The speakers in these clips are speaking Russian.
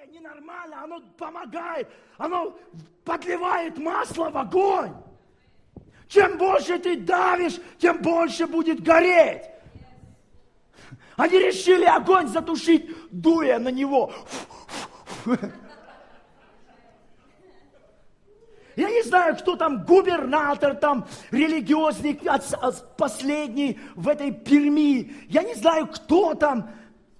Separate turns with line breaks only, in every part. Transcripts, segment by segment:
ненормально, оно помогает, оно подливает масло в огонь. Чем больше ты давишь, тем больше будет гореть. Они решили огонь затушить, дуя на него. Я не знаю, кто там губернатор, там религиозник последний в этой Перми. Я не знаю, кто там.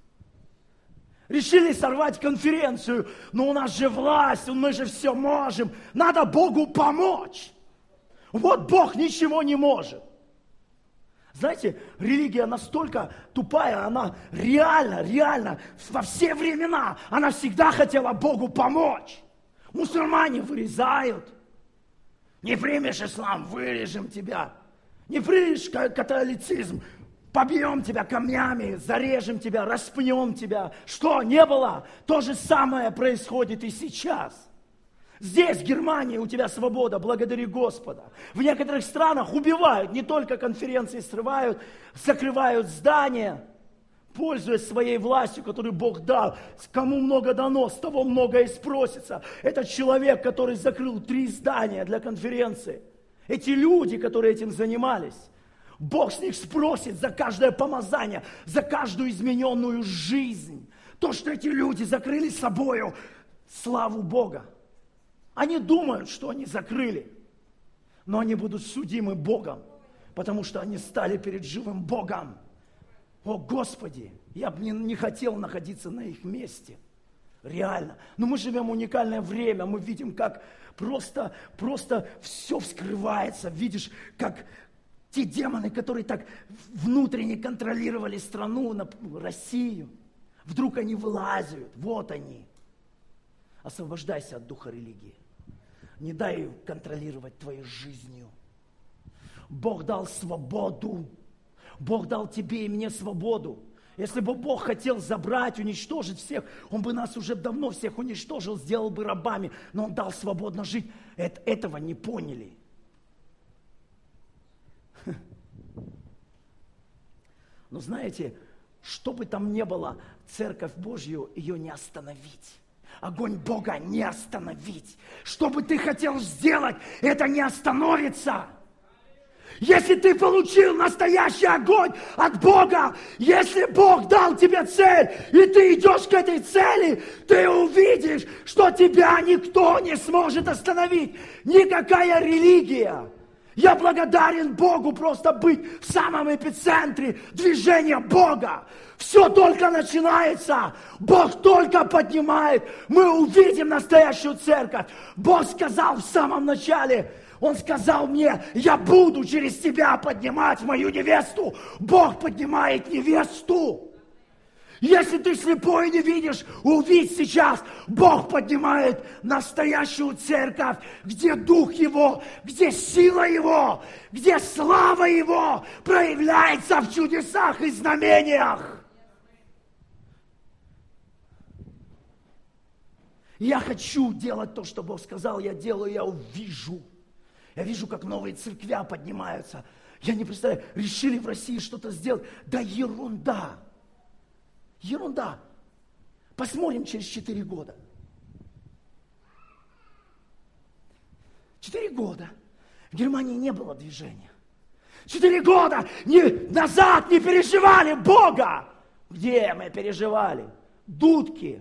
Решили сорвать конференцию. Но у нас же власть, мы же все можем. Надо Богу помочь. Вот Бог ничего не может. Знаете, религия настолько тупая, она реально, во все времена, она всегда хотела Богу помочь. Мусульмане вырезают. Не примешь ислам, вырежем тебя. Не примешь католицизм, побьем тебя камнями, зарежем тебя, распнем тебя. Что, не было? То же самое происходит и сейчас. Здесь, в Германии, у тебя свобода, благодари Господа. В некоторых странах убивают, не только конференции срывают, закрывают здания, пользуясь своей властью, которую Бог дал. Кому много дано, с того много и спросится. Это человек, который закрыл 3 здания для конференции. Эти люди, которые этим занимались, Бог с них спросит за каждое помазание, за каждую измененную жизнь. То, что эти люди закрыли собою славу Бога. Они думают, что они закрыли, но они будут судимы Богом, потому что они стали перед живым Богом. О, Господи, я бы не хотел находиться на их месте. Реально. Но мы живем в уникальное время, мы видим, как просто все вскрывается. Видишь, как те демоны, которые так внутренне контролировали страну, Россию, вдруг они вылазят. Вот они. Освобождайся от духа религии. Не дай ее контролировать твоей жизнью. Бог дал свободу. Бог дал тебе и мне свободу. Если бы Бог хотел забрать, уничтожить всех, Он бы нас уже давно всех уничтожил, сделал бы рабами. Но Он дал свободно жить. Этого не поняли. Но знаете, что бы там ни было, Церковь Божью, ее не остановить. Огонь Бога не остановить. Что бы ты хотел сделать, это не остановится. Если ты получил настоящий огонь от Бога, если Бог дал тебе цель, и ты идешь к этой цели, ты увидишь, что тебя никто не сможет остановить. Никакая религия. Я благодарен Богу просто быть в самом эпицентре движения Бога. Все только начинается. Бог только поднимает. Мы увидим настоящую церковь. Бог сказал в самом начале, Он сказал мне, я буду через тебя поднимать мою невесту. Бог поднимает невесту. Если ты слепой и не видишь, увидь сейчас, Бог поднимает настоящую церковь, где Дух Его, где сила Его, где слава Его проявляется в чудесах и знамениях. Я хочу делать то, что Бог сказал, я делаю, я увижу. Я вижу, как новые церквя поднимаются. Я не представляю, решили в России что-то сделать. Да ерунда. Ерунда. Посмотрим через 4 года. 4 года в Германии не было движения. 4 года назад не переживали Бога. Где мы переживали? Дудки.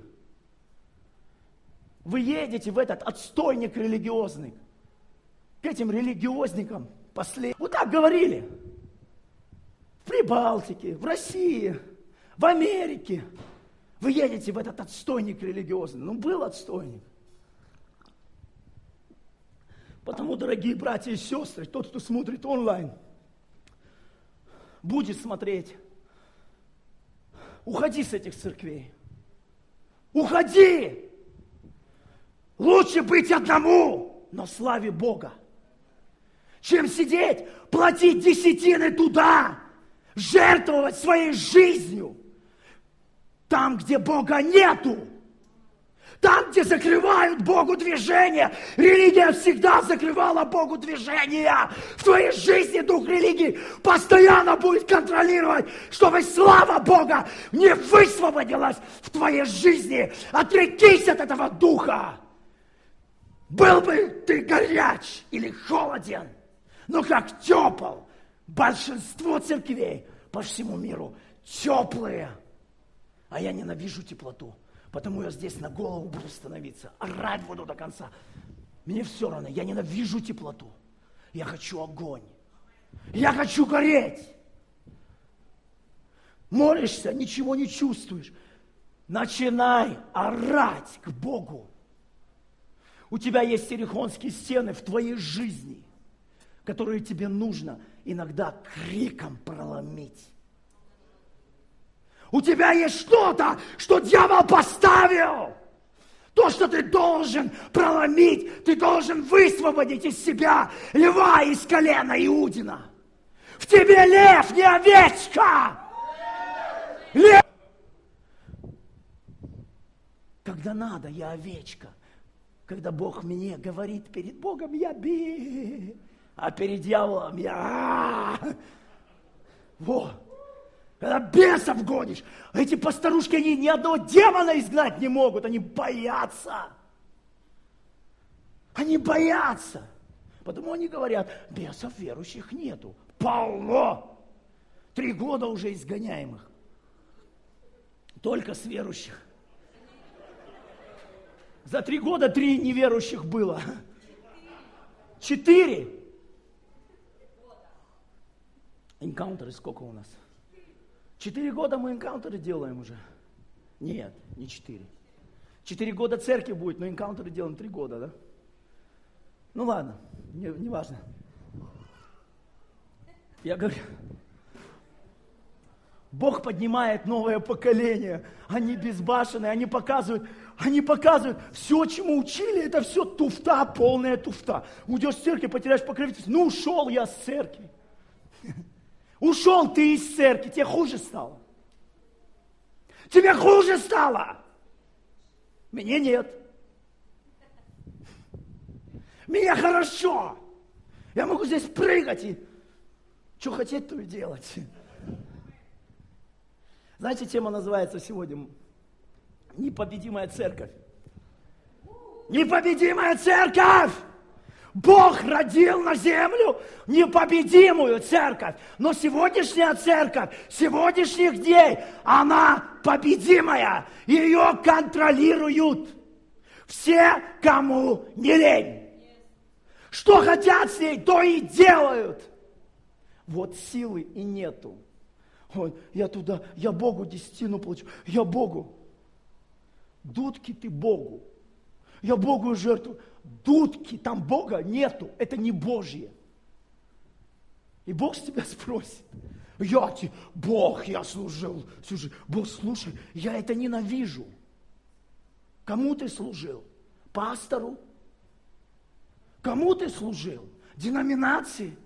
Вы едете в этот отстойник религиозный. К этим религиозникам вот так говорили. В Прибалтике, в России, в Америке. Вы едете в этот отстойник религиозный. Ну, был отстойник. Потому, дорогие братья и сестры, тот, кто смотрит онлайн, будет смотреть. Уходи с этих церквей. Уходи! Лучше быть одному, но славе Бога, чем сидеть, платить десятины туда, жертвовать своей жизнью, там, где Бога нету, Там, где закрывают Богу движение, религия всегда закрывала Богу движение. В твоей жизни дух религии постоянно будет контролировать, чтобы слава Бога не высвободилась в твоей жизни. Отрекись от этого духа. Был бы ты горяч или холоден, но как тепл. Большинство церквей по всему миру теплые. А я ненавижу теплоту. Потому я здесь на голову буду становиться, орать буду до конца. Мне все равно, я ненавижу теплоту. Я хочу огонь. Я хочу гореть. Молишься, ничего не чувствуешь. Начинай орать к Богу. У тебя есть иерихонские стены в твоей жизни, которые тебе нужно иногда криком проломить. У тебя есть что-то, что дьявол поставил. То, что ты должен проломить, ты должен высвободить из себя льва из колена Иудина. В тебе лев, не овечка. Лев. Когда надо, я овечка. Когда Бог мне говорит перед Богом, я би. А перед дьяволом я. Вот. Когда бесов гонишь, эти постарушки, они ни одного демона изгнать не могут, они боятся. Они боятся. Потому они говорят, бесов верующих нету. Полно. 3 года уже изгоняемых. Только с верующих. За 3 года 3 неверующих было. 4. Энкаунтеры сколько у нас? 4 года мы энкаунтеры делаем уже. Нет, не 4. 4 года церкви будет, но энкаунтеры делаем 3 года, да? Ну ладно, не важно. Я говорю, Бог поднимает новое поколение. Они безбашенные, они показывают, все, чему учили, это все туфта, полная туфта. Уйдешь с церкви, потеряешь покровительство. Ну, ушел я с церкви. Ушел ты из церкви, тебе хуже стало. Тебе хуже стало. Мне нет. Мне хорошо. Я могу здесь прыгать и что хотеть, то и делать. Знаете, тема называется сегодня «Непобедимая церковь». Непобедимая церковь! Бог родил на землю непобедимую церковь. Но сегодняшняя церковь, сегодняшних дней, она победимая. Ее контролируют все, кому не лень. Что хотят с ней, то и делают. Вот силы и нету. Ой, я туда, я Богу десятину получу. Я Богу. Дудки ты Богу. Я Богу жертвую. Дудки, там Бога нету, это не Божье. И Бог с тебя спросит, Бог, я служил, Бог, слушай, я это ненавижу. Кому ты служил? Пастору? Кому ты служил? Деноминации?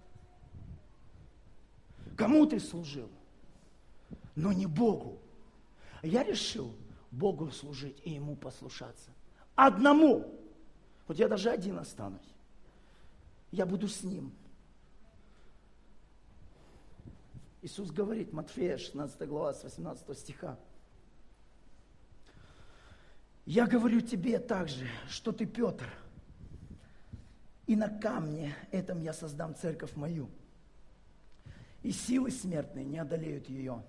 Кому ты служил? Но не Богу. Я решил Богу служить и Ему послушаться. Одному. Вот я даже один останусь. Я буду с Ним. Иисус говорит, Матфея, 16 глава, с 18 стиха. Я говорю тебе также, что ты Петр, и на камне этом я создам церковь мою, и силы смертные не одолеют ее.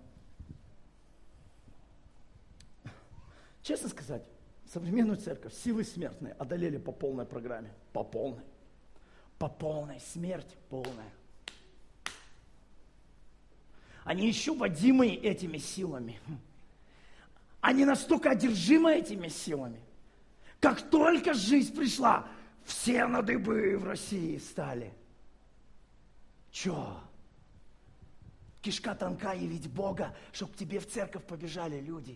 Честно сказать, современную церковь силы смертные одолели по полной программе. По полной. По полной. Смерть полная. Они еще водимы этими силами. Они настолько одержимы этими силами. Как только жизнь пришла, все на дыбы в России стали. Че? Кишка тонка явить Бога, чтобы к тебе в церковь побежали люди.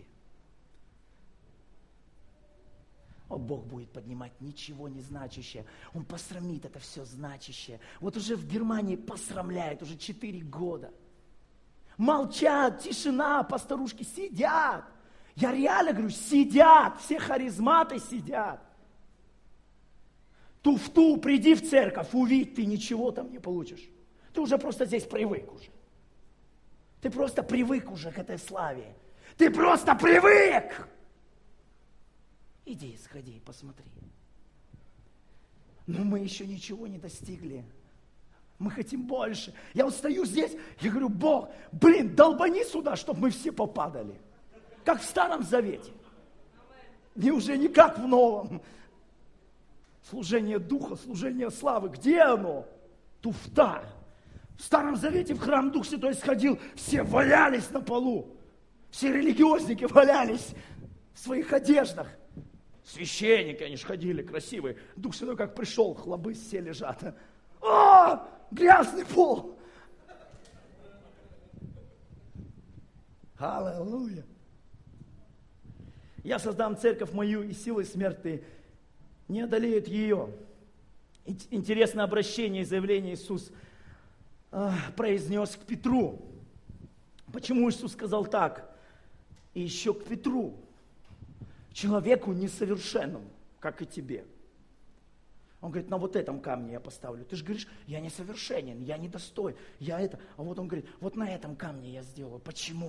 О, Бог будет поднимать ничего не значащее. Он посрамит это все значащее. Вот уже в Германии посрамляет уже 4 года. Молчат, тишина, постарушки сидят. Я реально говорю, сидят, все харизматы сидят. Туфту, приди в церковь, увидь, ты ничего там не получишь. Ты уже просто здесь привык уже. Ты просто привык уже к этой славе. Ты просто привык. Иди, сходи, посмотри. Но мы еще ничего не достигли. Мы хотим больше. Я вот стою здесь, я говорю, Бог, долбани сюда, чтобы мы все попадали. Как в Старом Завете. И уже не как в Новом. Служение Духа, служение славы. Где оно? Туфта. В Старом Завете в храм Дух Святой сходил, все валялись на полу. Все религиозники валялись в своих одеждах. Священники, они же ходили красивые. Дух Святой как пришел, хлобы все лежат. О, грязный пол. Аллилуйя. Я создам церковь мою, и силой смерти не одолеют ее. Интересное обращение и заявление Иисус произнес к Петру. Почему Иисус сказал так? И еще к Петру, человеку несовершенному, как и тебе. Он говорит, на вот этом камне я поставлю. Ты же говоришь, я несовершенен, я недостой, я это. А вот он говорит, вот на этом камне я сделаю. Почему?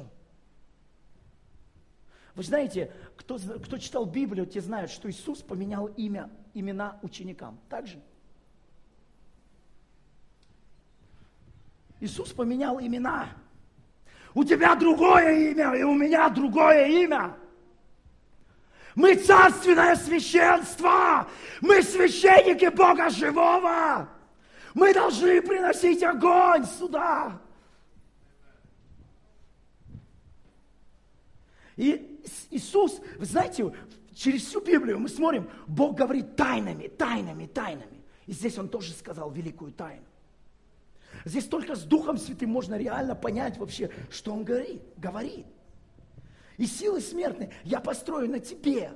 Вы знаете, кто читал Библию, те знают, что Иисус поменял имена ученикам. Так же? Иисус поменял имена. У тебя другое имя, и у меня другое имя. Мы царственное священство. Мы священники Бога живого. Мы должны приносить огонь сюда. И Иисус, вы знаете, через всю Библию мы смотрим, Бог говорит тайнами, тайнами, тайнами. И здесь Он тоже сказал великую тайну. Здесь только с Духом Святым можно реально понять вообще, что Он говорит. И силы смертные я построю на тебе.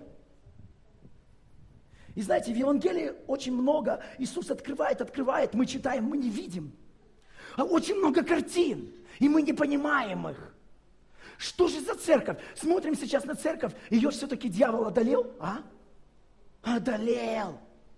И знаете, в Евангелии очень много Иисус открывает, мы читаем, мы не видим. А очень много картин, и мы не понимаем их. Что же за церковь? Смотрим сейчас на церковь, ее все-таки дьявол одолел, а? Одолел.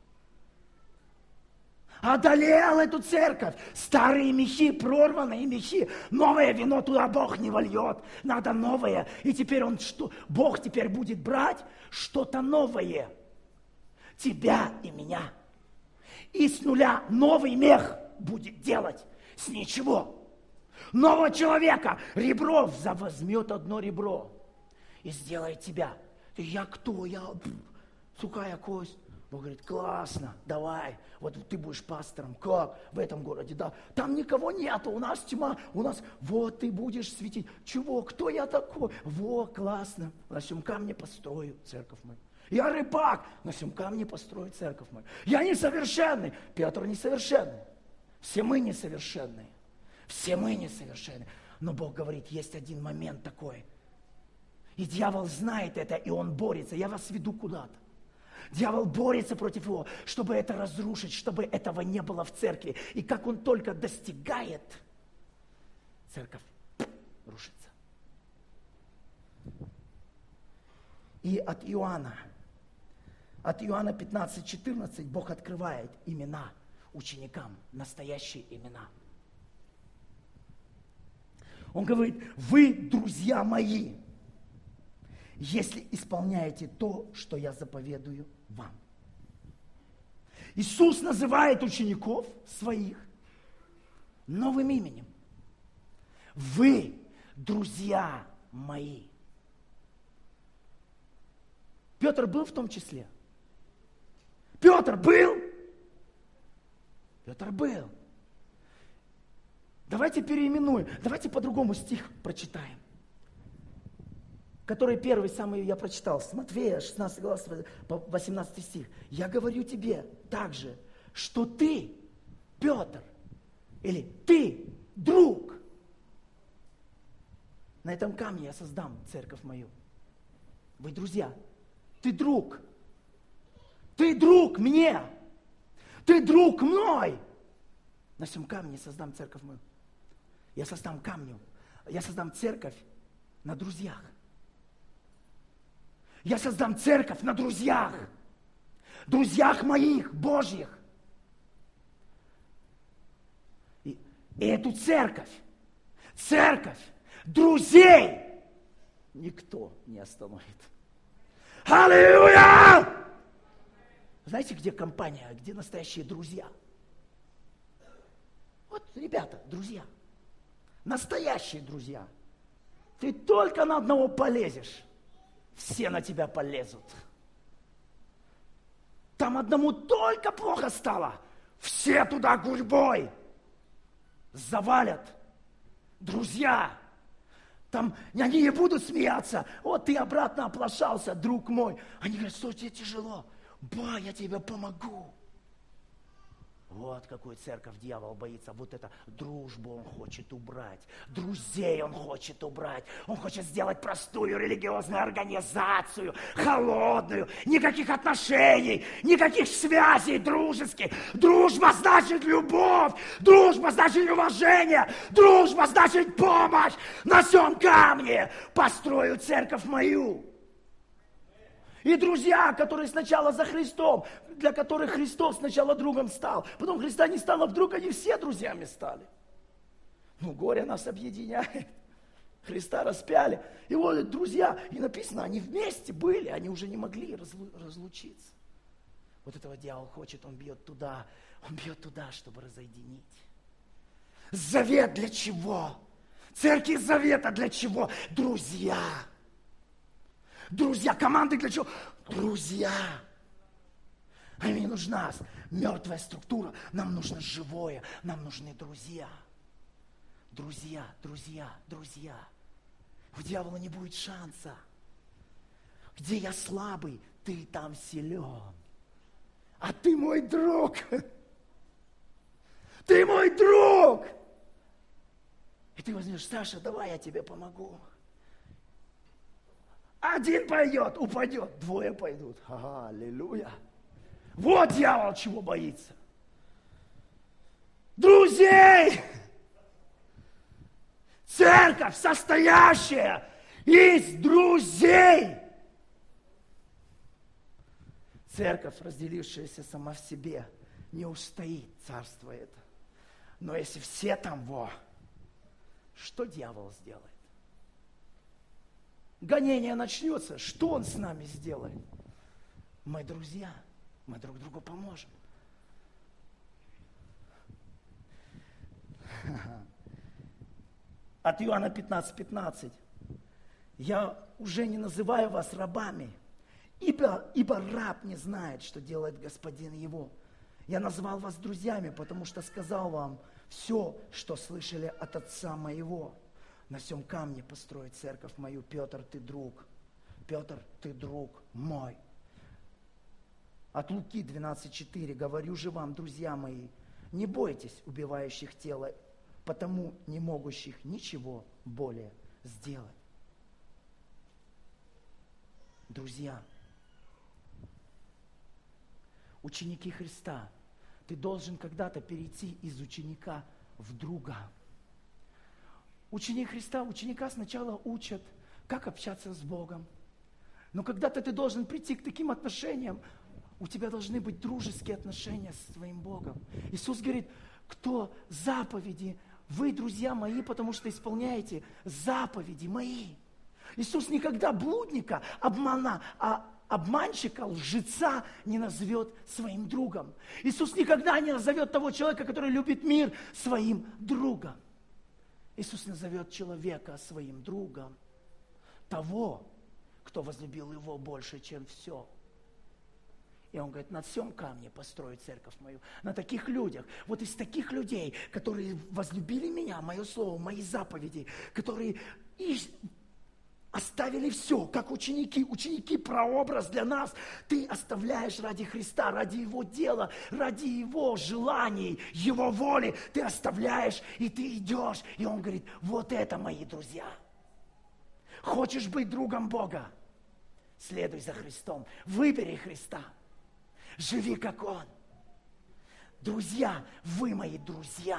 Одолел эту церковь. Старые мехи, прорванные мехи. Новое вино туда Бог не вольет. Надо новое. И теперь Бог теперь будет брать что-то новое. Тебя и меня. И с нуля новый мех будет делать. С ничего. Нового человека. Ребро возьмет одно ребро. И сделает тебя. Я кто? Я сухая кость. Бог говорит, классно, давай, вот ты будешь пастором, как в этом городе, да, там никого нету, у нас тьма, вот ты будешь светить, чего, кто я такой, классно, на всем камне построю церковь мою. Я рыбак, на всем камне построю церковь мою. Я несовершенный, Петр несовершенный, все мы несовершенные, но Бог говорит, есть один момент такой, и дьявол знает это, и он борется, я вас веду куда-то. Дьявол борется против его, чтобы это разрушить, чтобы этого не было в церкви. И как он только достигает, церковь рушится. И от Иоанна 15:14 Бог открывает имена ученикам, настоящие имена. Он говорит, вы, друзья мои, если исполняете то, что я заповедую вам. Иисус называет учеников своих новым именем. Вы, друзья мои. Петр был в том числе? Петр был? Петр был. Давайте переименуем, давайте по-другому стих прочитаем. Который первый, самый я прочитал, с Матфея, 16 глава, 18 стих. Я говорю тебе также, что ты, Петр, или ты, друг, на этом камне я создам церковь мою. Вы друзья, ты друг мне, ты друг мной. На всем камне создам церковь мою. Я создам церковь на друзьях. Я создам церковь на друзьях. Друзьях моих, Божьих. И эту церковь друзей никто не остановит. Аллилуйя! Знаете, где компания, где настоящие друзья? Вот, ребята, друзья. Настоящие друзья. Ты только на одного полезешь, все на тебя полезут. Там одному только плохо стало, все туда гурьбой завалят. Друзья, там они не будут смеяться. Вот ты обратно оплошался, друг мой. Они говорят, что тебе тяжело? Ба, я тебе помогу. Вот какую церковь дьявол боится. Вот это дружбу он хочет убрать. Друзей он хочет убрать. Он хочет сделать простую религиозную организацию. Холодную. Никаких отношений. Никаких связей дружеских. Дружба значит любовь. Дружба значит уважение. Дружба значит помощь. На сём камне построю церковь мою. И друзья, которые сначала за Христом, для которых Христос сначала другом стал, потом Христа не стало, вдруг они все друзьями стали. Ну, горе нас объединяет. Христа распяли. И вот друзья, и написано, они вместе были, они уже не могли разлучиться. Вот этого дьявол хочет, он бьет туда, чтобы разъединить. Завет для чего? Церковь завета для чего? Друзья. Друзья, команды для чего? Друзья. А мне нужна мертвая структура, нам нужно живое, нам нужны друзья. Друзья, друзья, друзья. У дьявола не будет шанса. Где я слабый, ты там силен. А ты мой друг. Ты мой друг. И ты возьмешь, Саша, давай я тебе помогу. Один пойдет, упадет, двое пойдут. Аллилуйя. Вот дьявол чего боится. Друзей! Церковь, состоящая из друзей. Церковь, разделившаяся сама в себе, не устоит, царство это. Но если все там, что дьявол сделает? Гонение начнется, что он с нами сделает? Мы друзья, мы друг другу поможем. От Иоанна 15:15. Я уже не называю вас рабами, ибо раб не знает, что делает господин его. Я назвал вас друзьями, потому что сказал вам все, что слышали от отца моего. На сём камне построить церковь мою. Петр, ты друг. Петр, ты друг мой. От Луки 12:4. Говорю же вам, друзья мои, не бойтесь убивающих тело, потому не могущих ничего более сделать. Друзья, ученики Христа, ты должен когда-то перейти из ученика в друга. Ученик Христа, ученика сначала учат, как общаться с Богом. Но когда-то ты должен прийти к таким отношениям, у тебя должны быть дружеские отношения с твоим Богом. Иисус говорит, кто заповеди, вы, друзья мои, потому что исполняете заповеди мои. Иисус никогда блудника, обманщика, лжеца не назовет своим другом. Иисус никогда не назовет того человека, который любит мир, своим другом. Иисус назовет человека своим другом, того, кто возлюбил его больше, чем все. И он говорит, на всем камне построю церковь мою, на таких людях. Вот из таких людей, которые возлюбили меня, мое слово, мои заповеди, которые оставили все, как ученики. Ученики прообраз для нас. Ты оставляешь ради Христа, ради Его дела, ради Его желаний, Его воли. Ты оставляешь, и ты идешь. И Он говорит, вот это мои друзья. Хочешь быть другом Бога? Следуй за Христом. Выбери Христа. Живи, как Он. Друзья, вы мои друзья.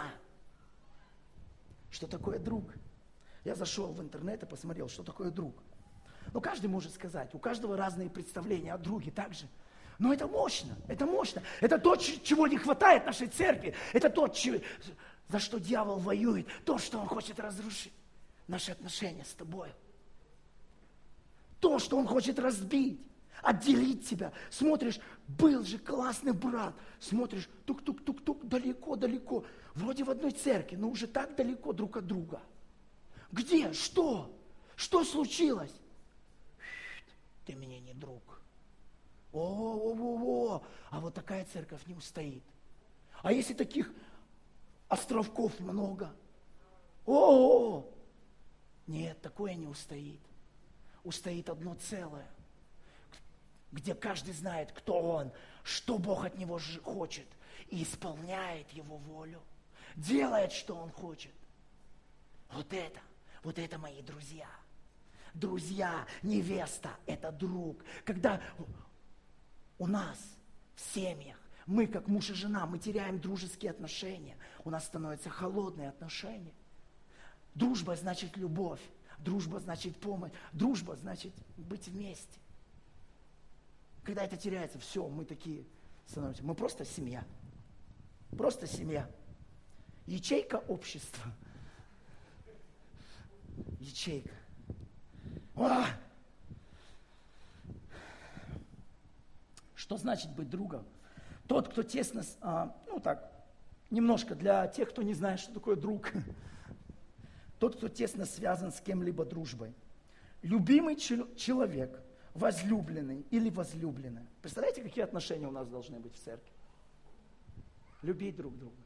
Что такое друг? Я зашел в интернет и посмотрел, что такое друг. Ну, каждый может сказать, у каждого разные представления о друге также. Но это мощно, это мощно. Это то, чего не хватает нашей церкви. Это то, за что дьявол воюет. То, что он хочет разрушить. Наши отношения с тобой. То, что он хочет разбить. Отделить тебя. Смотришь, был же классный брат. Смотришь, тук-тук-тук-тук, далеко-далеко. Вроде в одной церкви, но уже так далеко друг от друга. Где? Что? Что случилось? Ты мне не друг. О, а вот такая церковь не устоит. А если таких островков много? Нет, такое не устоит. Устоит одно целое, где каждый знает, кто он, что Бог от него хочет, и исполняет его волю, делает, что он хочет. Вот это мои друзья. Друзья, невеста – это друг. Когда у нас в семьях, мы как муж и жена, мы теряем дружеские отношения, у нас становятся холодные отношения. Дружба значит любовь, дружба значит помощь, дружба значит быть вместе. Когда это теряется, все, мы такие становимся, мы просто семья. Просто семья. Ячейка общества. Ячейка. Что значит быть другом? Тот, кто тесно, немножко для тех, кто не знает, что такое друг. Тот, кто тесно связан с кем-либо дружбой. Любимый человек, возлюбленный или возлюбленная. Представляете, какие отношения у нас должны быть в церкви? Любить друг друга.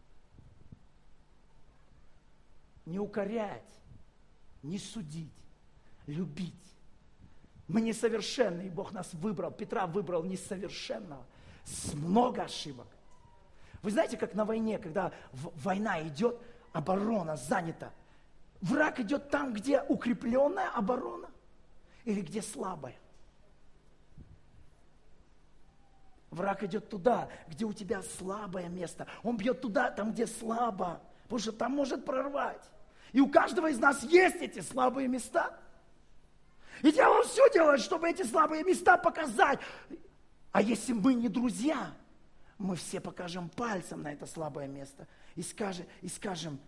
Не укорять, не судить, любить. Мы несовершенны, и Бог нас выбрал. Петра выбрал несовершенного, с много ошибок. Вы знаете, как на войне, когда война идет, оборона занята. Враг идет там, где укрепленная оборона или где слабая. Враг идет туда, где у тебя слабое место. Он бьет туда, там, где слабо, потому что там может прорвать. И у каждого из нас есть эти слабые места. И дьявол все делает, чтобы эти слабые места показать. А если мы не друзья, мы все покажем пальцем на это слабое место и скажем,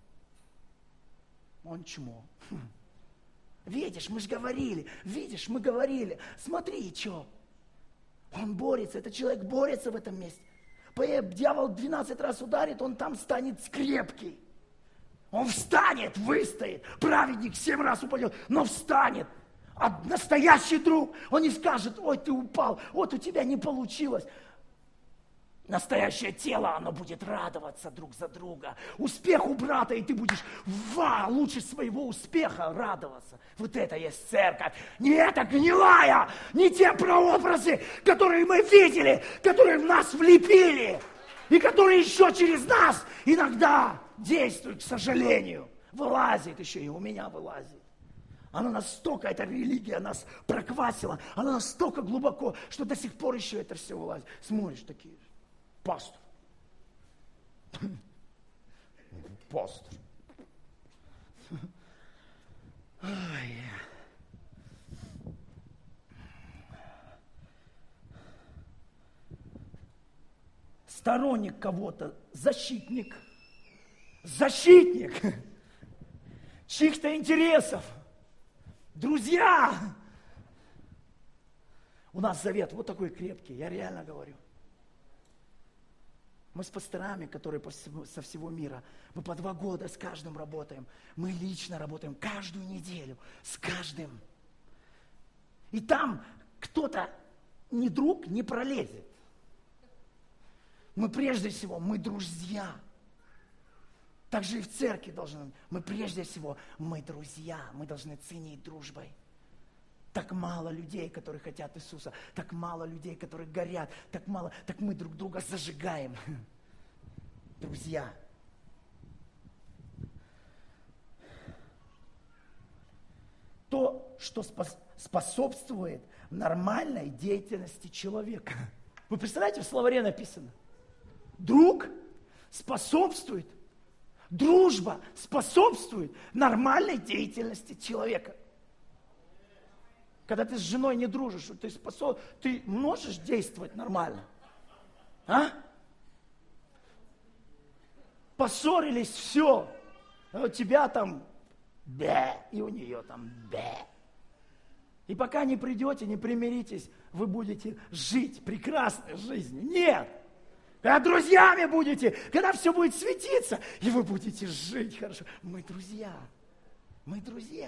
он чмо. Видишь, мы говорили, смотри, что. Он борется, этот человек борется в этом месте. Дьявол 12 раз ударит, он там станет крепкий. Он встанет, выстоит. Праведник 7 раз упадет, но встанет. А настоящий друг, он не скажет, ой, ты упал, вот у тебя не получилось. Настоящее тело, оно будет радоваться друг за друга. Успеху брата, и ты будешь лучше своего успеха радоваться. Вот это есть церковь. Не эта гнилая, не те прообразы, которые мы видели, которые в нас влепили, и которые еще через нас иногда действуют, к сожалению. Вылазит еще, и у меня вылазит. Она настолько, эта религия нас проквасила, она настолько глубоко, что до сих пор еще это все вылазит. Смотришь, такие, пастор. Пастор. Сторонник кого-то, защитник чьих-то интересов. Друзья! У нас завет вот такой крепкий, я реально говорю. Мы с пасторами, которые со всего мира, мы по 2 года с каждым работаем. Мы лично работаем каждую неделю с каждым. И там кто-то не друг не пролезет. Мы прежде всего, мы друзья. Так же и в церкви должны быть. Мы прежде всего, мы друзья. Мы должны ценить дружбой. Так мало людей, которые хотят Иисуса. Так мало людей, которые горят. Так мы друг друга зажигаем. Друзья. То, что способствует нормальной деятельности человека. Вы представляете, в словаре написано? Друг способствует. Дружба способствует нормальной деятельности человека. Когда ты с женой не дружишь, ты можешь действовать нормально? А? Поссорились, все. А у тебя там бе, и у нее там бе. И пока не придете, не примиритесь, вы будете жить прекрасной жизнью. Нет! Когда друзьями будете, когда все будет светиться, и вы будете жить хорошо. Мы друзья. Мы друзья.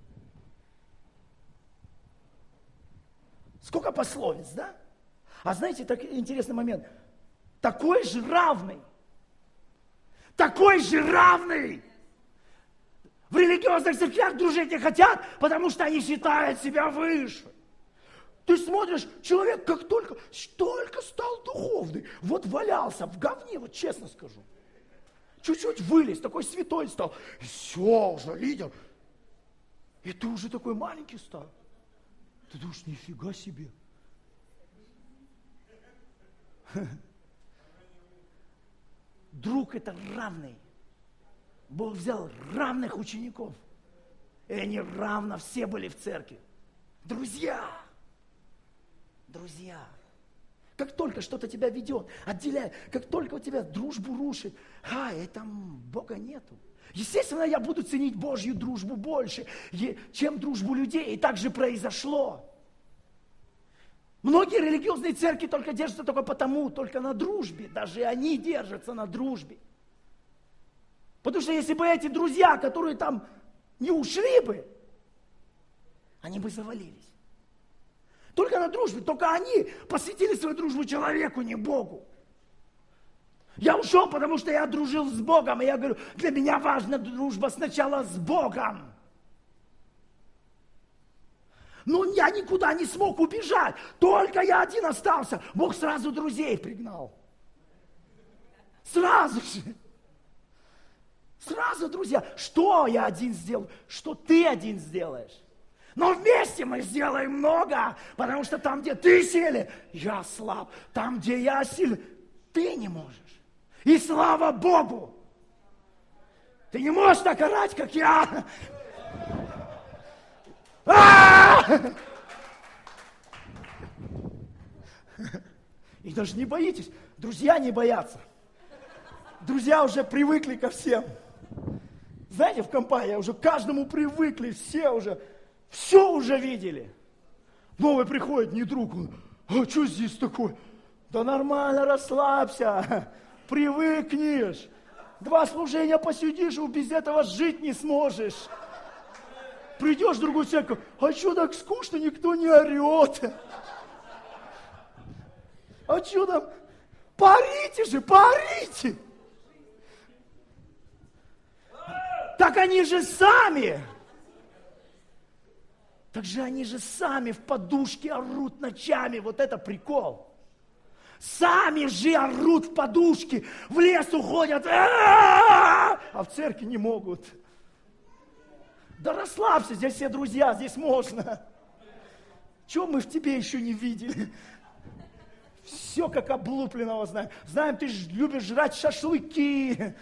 Сколько пословиц, да? А знаете, так интересный момент. Такой же равный. Такой же равный. В религиозных церквях дружить не хотят, потому что они считают себя выше. Ты смотришь, человек как только стал духовный, вот валялся в говне, вот честно скажу. Чуть-чуть вылез, такой святой стал. И все, уже лидер. И ты уже такой маленький стал. Ты думаешь, нифига себе. Друг это равный. Бог взял равных учеников. И они равно все были в церкви. Друзья. Друзья. Как только что-то тебя ведет, отделяет, как только у тебя дружбу рушит, и там Бога нету. Естественно, я буду ценить Божью дружбу больше, чем дружбу людей. И так же произошло. Многие религиозные церкви только держатся только на дружбе. Даже они держатся на дружбе. Потому что если бы эти друзья, которые там не ушли бы, они бы завалились. Только на дружбе, только они посвятили свою дружбу человеку, не Богу. Я ушел, потому что я дружил с Богом, и я говорю, для меня важна дружба сначала с Богом. Но я никуда не смог убежать, только я один остался. Бог сразу друзей пригнал. Сразу же. Сразу, друзья, что я один сделал, что ты один сделаешь. Но вместе мы сделаем много, потому что там, где ты силен, я слаб. Там, где я силен, ты не можешь. И слава Богу! Ты не можешь так орать, как я. И даже не боитесь. Друзья не боятся. Друзья уже привыкли ко всем. Знаете, в компании уже к каждому привыкли, все уже видели. Новый приходит, не друг, он, что здесь такое? Да нормально, расслабься, привыкнешь. 2 служения посидишь, и без этого жить не сможешь. Придешь в другую церковь, что так скучно, никто не орет. А что там? Парите же, парите. Так они же сами. Так же они же сами в подушке орут ночами. Вот это прикол. Сами же орут в подушке, в лес уходят, а в церкви не могут. Да расслабься, здесь все друзья, здесь можно. Чего мы в тебе еще не видели? Все как облупленного знаем. Знаем, ты любишь жрать шашлыки.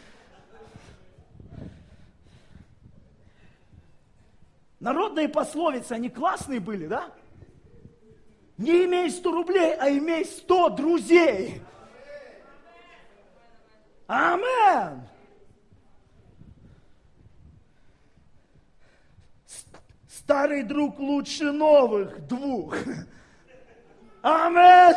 Народные пословицы, они классные были, да? Не имей 100 рублей, а имей 100 друзей. Амен. Старый друг лучше новых 2. Амен.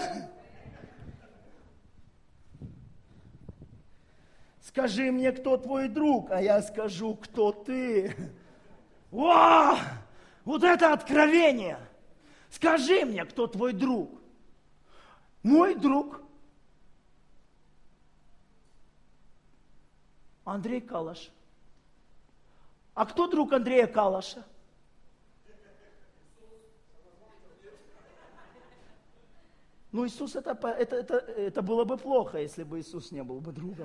Скажи мне, кто твой друг, а я скажу, кто ты. О, вот это откровение. Скажи мне, кто твой друг. Мой друг Андрей Калаш. А кто друг Андрея Калаша? Ну, Иисус, это было бы плохо, если бы Иисус не был бы другом.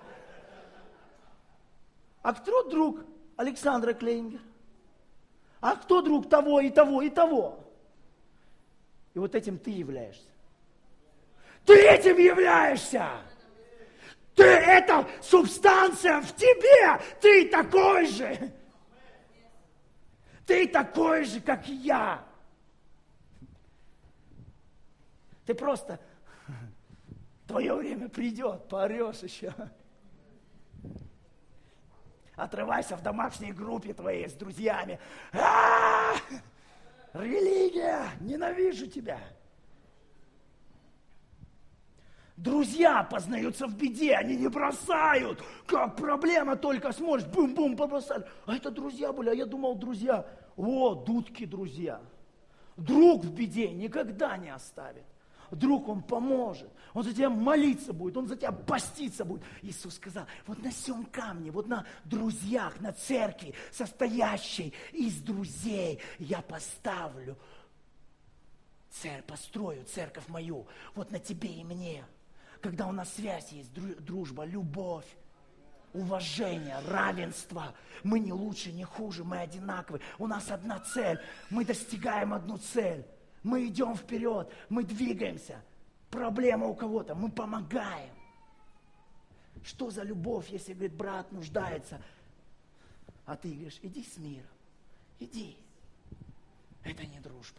А кто друг Александра Клейнгер? А кто друг того и того и того? И вот этим ты являешься. Ты этим являешься! Ты, это субстанция в тебе! Ты такой же! Ты такой же, как и я! Ты просто, твое время придет, поорешь еще. Отрывайся в домашней группе твоей с друзьями. Религия, ненавижу тебя. Друзья познаются в беде, они не бросают. Как проблема только сможешь, бум-бум, побросали. А это друзья были, а я думал, друзья. О, дудки друзья. Друг в беде никогда не оставит. Друг, он поможет, он за тебя молиться будет, он за тебя поститься будет. Иисус сказал, вот на сем камне, вот на друзьях, на церкви, состоящей из друзей, я поставлю, построю церковь мою, вот на тебе и мне. Когда у нас связь есть, дружба, любовь, уважение, равенство. Мы не лучше, не хуже, мы одинаковы. У нас одна цель, мы достигаем одну цель. Мы идем вперед, мы двигаемся. Проблема у кого-то, мы помогаем. Что за любовь, если, говорит, брат нуждается, а ты говоришь, иди с миром, иди. Это не дружба.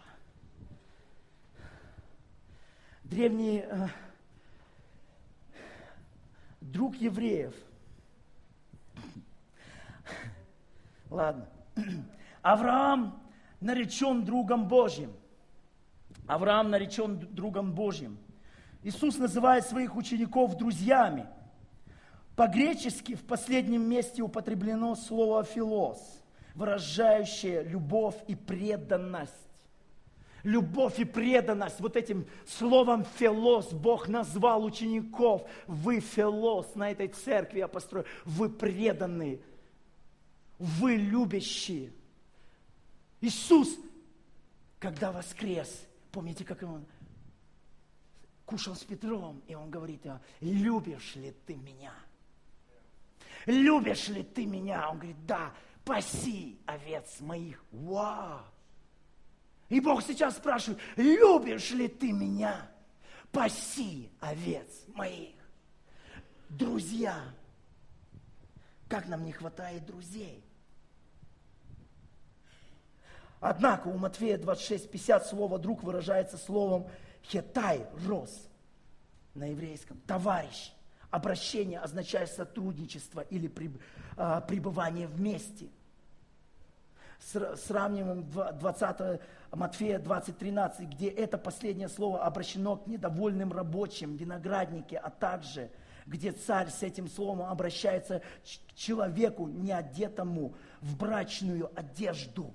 Древний друг евреев. Ладно. Авраам наречен другом Божьим. Авраам наречен другом Божьим. Иисус называет своих учеников друзьями. По-гречески в последнем месте употреблено слово «филос», выражающее любовь и преданность. Любовь и преданность. Вот этим словом «филос» Бог назвал учеников. Вы филос, на этой церкви я построю. Вы преданные, вы любящие. Иисус, когда воскрес, помните, как он кушал с Петром, и он говорит, любишь ли ты меня? Любишь ли ты меня? Он говорит, да, паси овец моих. Вау! И Бог сейчас спрашивает, любишь ли ты меня? Паси овец моих. Друзья, как нам не хватает друзей? Однако у Матфея 26:50 слово «друг» выражается словом «хетай», «рос» на еврейском. Товарищ. Обращение означает сотрудничество или пребывание вместе. Сравниваем 20 Матфея 20:13, где это последнее слово обращено к недовольным рабочим, винограднике, а также где царь с этим словом обращается к человеку, не одетому в брачную одежду.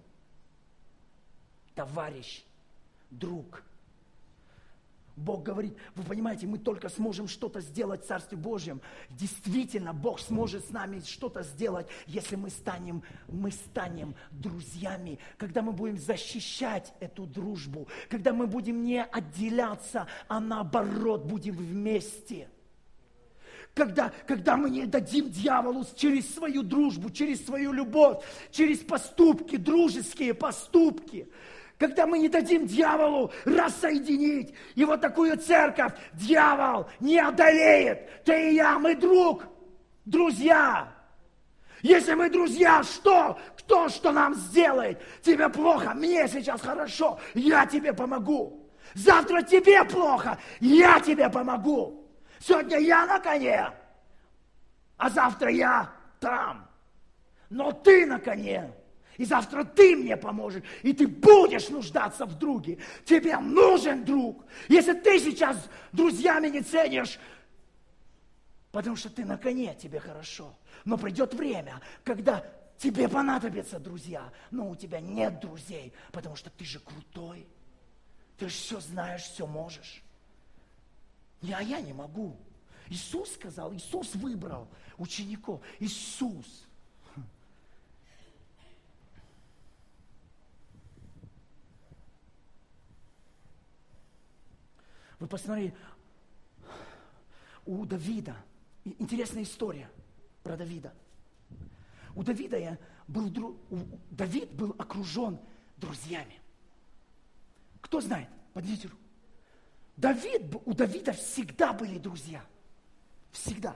Товарищ, друг. Бог говорит, вы понимаете, мы только сможем что-то сделать в Царстве Божьем. Действительно, Бог сможет с нами что-то сделать, если мы станем друзьями, когда мы будем защищать эту дружбу, когда мы будем не отделяться, а наоборот будем вместе. Когда мы не дадим дьяволу через свою дружбу, через свою любовь, через поступки, дружеские поступки, когда мы не дадим дьяволу рассоединить, и вот такую церковь дьявол не одолеет. Ты и я, мы друзья. Если мы друзья, что? Кто что нам сделает? Тебе плохо, мне сейчас хорошо, я тебе помогу. Завтра тебе плохо, я тебе помогу. Сегодня я на коне, а завтра я там. Но ты на коне. И завтра ты мне поможешь, и ты будешь нуждаться в друге. Тебе нужен друг. Если ты сейчас друзьями не ценишь, потому что ты на коне, тебе хорошо. Но придет время, когда тебе понадобятся друзья, но у тебя нет друзей, потому что ты же крутой. Ты же все знаешь, все можешь. А я не могу. Иисус сказал, Иисус выбрал учеников. Иисус. Вы посмотрите, у Давида, интересная история про Давида. У Давида Давид был окружен друзьями. Кто знает? Поднимите руку. У Давида всегда были друзья. Всегда.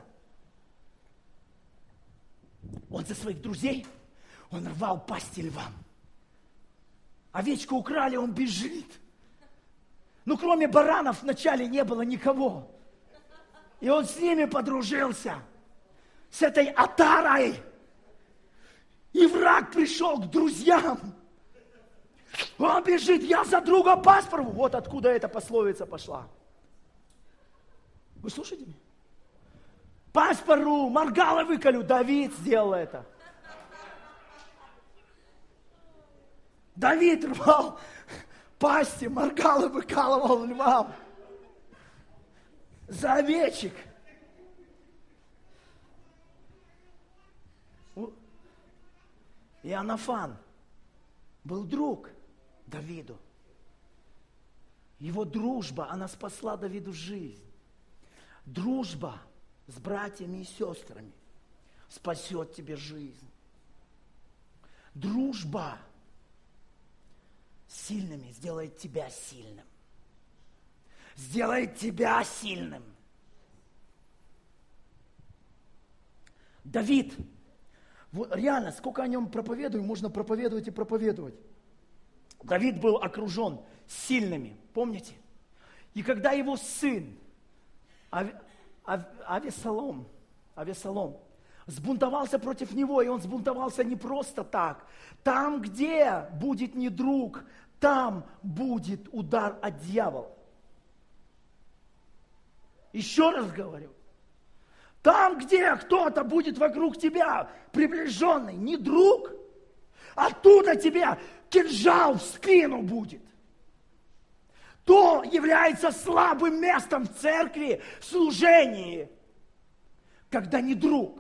Он за своих друзей, он рвал пасти львам. Овечку украли, он бежит. Ну, кроме баранов вначале не было никого. И он с ними подружился, с этой отарой. И враг пришел к друзьям. Он бежит, я за друга пас порву. Вот откуда эта пословица пошла. Вы слушаете меня? Пас порву, моргало выколю. Давид сделал это. Давид рвал пасти, моргало выкалывал львам. За овечек. Иоаннафан был друг Давиду. Его дружба, она спасла Давиду жизнь. Дружба с братьями и сестрами спасет тебе жизнь. Дружба с сильными сделает тебя сильным. Сделает тебя сильным. Давид, вот реально, сколько о нем проповедую, можно проповедовать и проповедовать. Давид был окружен сильными, помните? И когда его сын Авесолом сбунтовался против него, и он сбунтовался не просто так. Там, где будет не друг, там будет удар от дьявола. Еще раз говорю. Там, где кто-то будет вокруг тебя, приближенный, не друг, оттуда тебе кинжал в спину будет. То является слабым местом в церкви, в служении, когда не друг.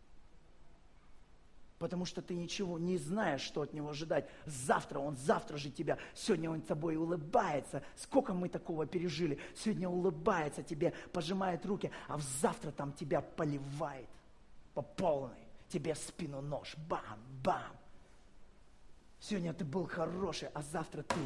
Потому что ты ничего не знаешь, что от него ожидать. Завтра же тебя, сегодня он тобой улыбается. Сколько мы такого пережили. Сегодня улыбается тебе, пожимает руки, а завтра там тебя поливает по полной. Тебе в спину нож, бам, бам. Сегодня ты был хороший, а завтра ты.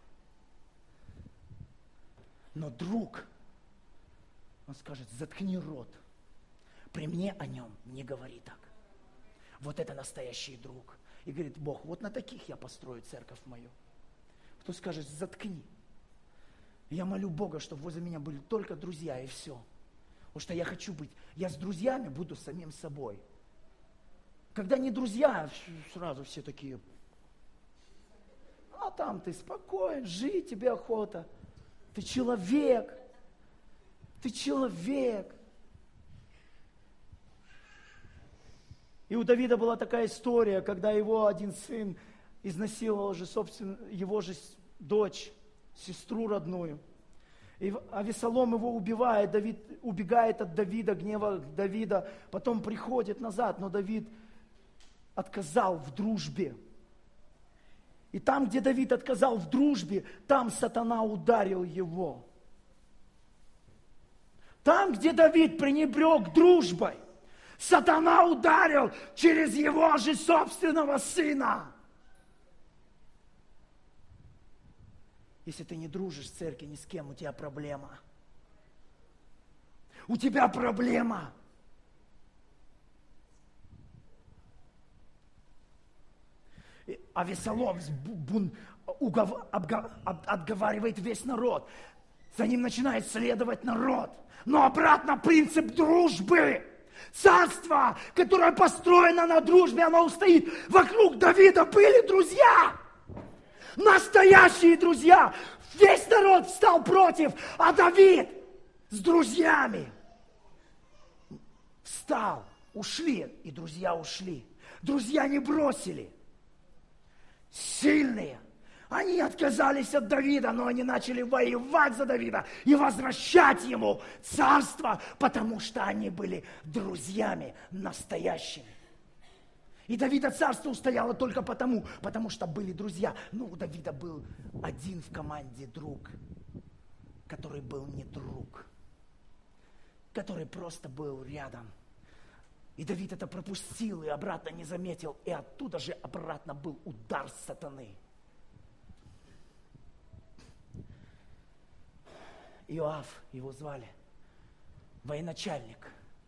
Но друг, он скажет, заткни рот. При мне о нем не говори так. Вот это настоящий друг. И говорит, Бог, вот на таких я построю церковь мою. Кто скажет, заткни. Я молю Бога, чтобы возле меня были только друзья и все. Потому что я хочу быть, я с друзьями буду самим собой. Когда не друзья, сразу все такие, а там ты спокоен, жить тебе охота. Ты человек. Ты человек. И у Давида была такая история, когда его один сын изнасиловал же, собственно, его же дочь, сестру родную. И Авесолом его убивает, Давид убегает от Давида, гнева Давида, потом приходит назад, но Давид отказал в дружбе. И там, где Давид отказал в дружбе, там сатана ударил его. Там, где Давид пренебрег дружбой, сатана ударил через его же собственного сына. Если ты не дружишь в церкви ни с кем, у тебя проблема. У тебя проблема. Авесолом отговаривает весь народ. За ним начинает следовать народ. Но обратно принцип дружбы. Царство, которое построено на дружбе, оно устоит. Вокруг Давида были друзья. Настоящие друзья. Весь народ встал против, а Давид с друзьями встал. Ушли, и друзья ушли. Друзья не бросили. Сильные. Они отказались от Давида, но они начали воевать за Давида и возвращать ему царство, потому что они были друзьями настоящими. И Давида царство устояло только потому что были друзья. Ну, у Давида был один в команде друг, который был не друг, который просто был рядом. И Давид это пропустил и обратно не заметил, и оттуда же обратно был удар сатаны. Иоав его звали, военачальник.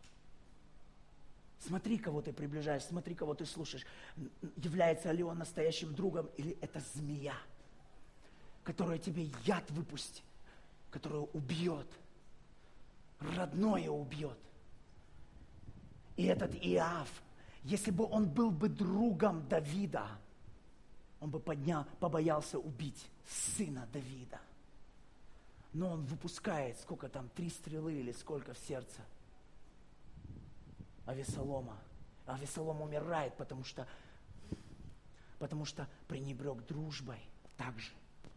Смотри, кого ты приближаешь, смотри, кого ты слушаешь. Является ли он настоящим другом, или это змея, которая тебе яд выпустит, которое убьет. Родное убьет. И этот Иов, если бы он был бы другом Давида, он бы побоялся убить сына Давида. Но он выпускает, сколько там, 3 стрелы или сколько в сердце Авесолома. Авесолом умирает, потому что пренебрег дружбой также.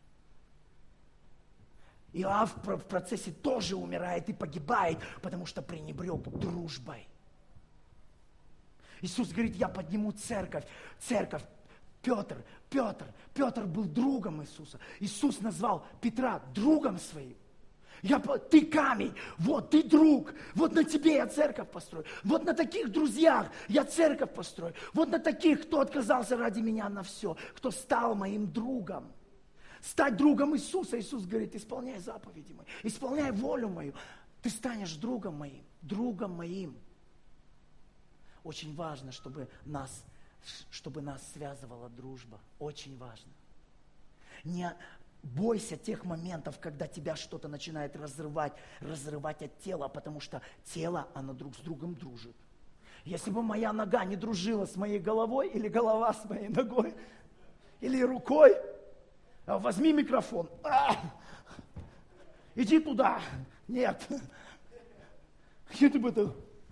Иов в процессе тоже умирает и погибает, потому что пренебрег дружбой. Иисус говорит, я подниму церковь. Петр был другом Иисуса. Иисус назвал Петра другом своим. Ты камень, вот ты друг, вот на тебе я церковь построю, вот на таких друзьях я церковь построю, вот на таких, кто отказался ради меня на все, кто стал моим другом. Стать другом Иисуса. Иисус говорит, исполняй заповеди мои, исполняй волю мою, ты станешь другом моим, другом моим. Очень важно, чтобы нас связывала дружба. Очень важно. Не бойся тех моментов, когда тебя что-то начинает разрывать от тела, потому что тело, оно друг с другом дружит. Если бы моя нога не дружила с моей головой, или голова с моей ногой, или рукой, возьми микрофон. Иди туда. Нет. Где ты бы это...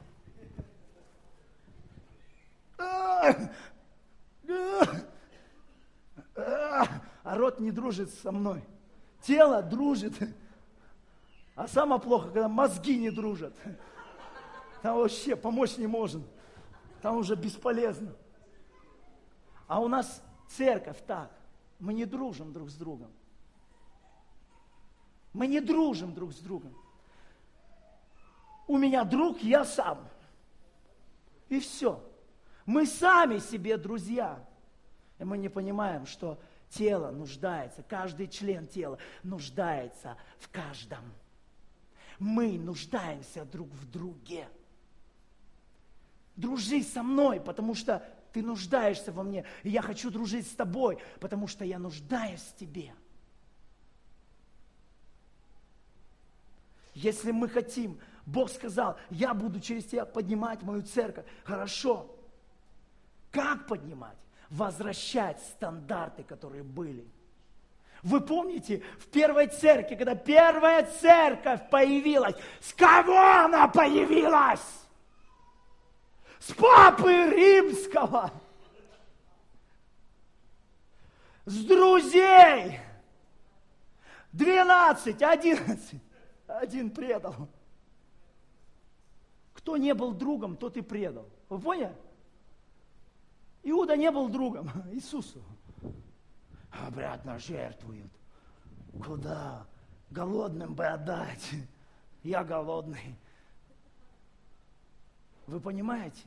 А рот не дружит со мной. Тело дружит. А самое плохо, когда мозги не дружат. Там вообще помочь не можем. Там уже бесполезно. А у нас церковь так. Мы не дружим друг с другом. Мы не дружим друг с другом. У меня друг, я сам. И все. Мы сами себе друзья. И мы не понимаем, что тело нуждается, каждый член тела нуждается в каждом. Мы нуждаемся друг в друге. Дружи со мной, потому что ты нуждаешься во мне. И я хочу дружить с тобой, потому что я нуждаюсь в тебе. Если мы хотим, Бог сказал, я буду через тебя поднимать мою церковь. Хорошо. Как поднимать? Возвращать стандарты, которые были. Вы помните, в первой церкви, когда первая церковь появилась, с кого она появилась? С папы римского. С друзей. 12, 11. Один предал. Кто не был другом, тот и предал. Вы поняли? Иуда не был другом Иисусу. Обратно жертвуют. Куда? Голодным бы отдать. Я голодный. Вы понимаете?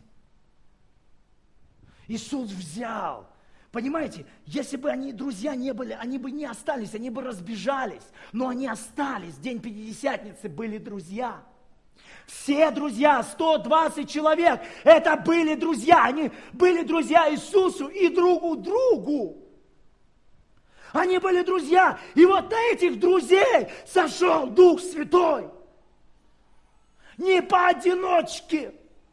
Иисус взял. Понимаете, если бы они друзья не были, они бы не остались, они бы разбежались. Но они остались. День Пятидесятницы были друзья. Все друзья, 120 человек, это были друзья. Они были друзья Иисусу и другу другу. Они были друзья. И вот на этих друзей сошел Дух Святой. Не поодиночке.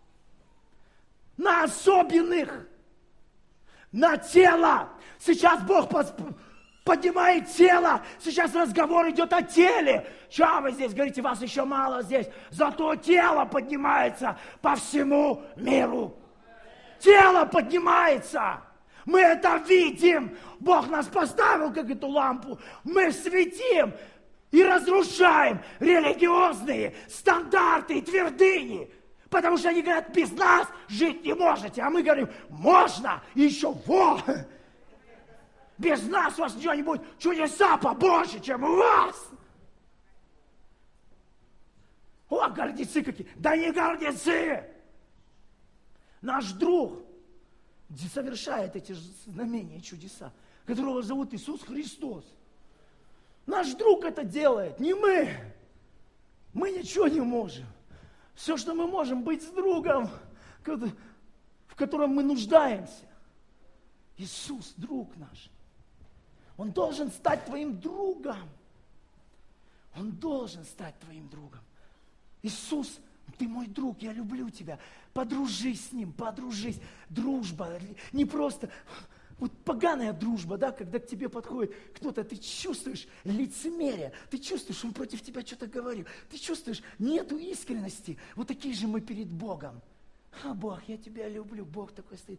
На особенных. На тело. Сейчас Бог поднимает тело. Сейчас разговор идет о теле. Что вы здесь говорите, вас еще мало здесь. Зато тело поднимается по всему миру. Тело поднимается. Мы это видим. Бог нас поставил, как эту лампу. Мы светим и разрушаем религиозные стандарты и твердыни. Потому что они говорят, без нас жить не можете. А мы говорим, можно, и еще во. Без нас у вас ничего не будет. Чудеса побольше, чем у вас. О, гордецы какие. Да не гордецы. Наш друг совершает эти знамения и чудеса, которого зовут Иисус Христос. Наш друг это делает, не мы. Мы ничего не можем. Все, что мы можем, быть с другом, в котором мы нуждаемся. Иисус, друг наш. Он должен стать твоим другом. Он должен стать твоим другом. Иисус, ты мой друг, я люблю тебя. Подружись с Ним, подружись. Дружба, не просто... Вот поганая дружба, да, когда к тебе подходит кто-то, ты чувствуешь лицемерие, ты чувствуешь, он против тебя что-то говорил, ты чувствуешь, нету искренности. Вот такие же мы перед Богом. Бог, я тебя люблю. Бог такой стоит.